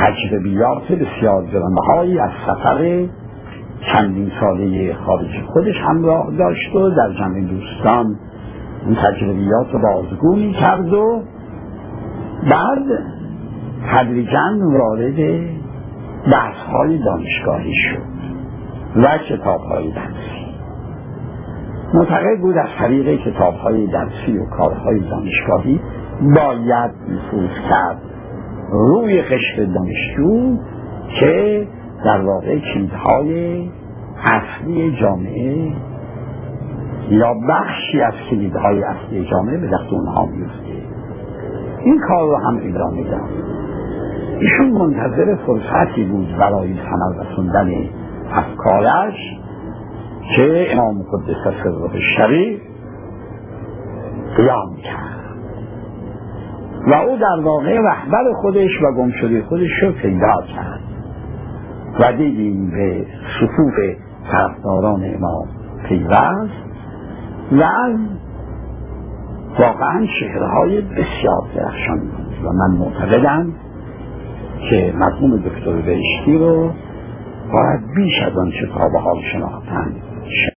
تجربیات بسیار گرانبهایی از سفر چندین ساله خارج خودش همراه داشت و در جمع دوستان این تجربیات رو بازگو می کرد و بعد تدریجاً وارد بحث‌های دانشگاهی شد و کتاب‌های درسی. معتقد بود از طریق کتاب‌های درسی و کارهای دانشگاهی باید نفوذ کرد روی قشر دانشجو که در واقع کلیدهای اصلی جامعه یا بخشی از کلیدهای اصلی جامعه به دست اونها میفته. این کار رو هم ادامه داد. ایشون منتظر فرصتی بود برای ثمر رسوندن افکارش که امام قدس سره الشریف قیام کرد و او در واقع رهبر خودش و گمشده خودش رو پیدا کرد و دیدیم به صفوف طرفداران امام پیوست و واقعا چهره‌های بسیار درخشان بود و من معتقدم که مرحوم دکتر بهشتی رو باید بیش از آن چه تا به حال شناختن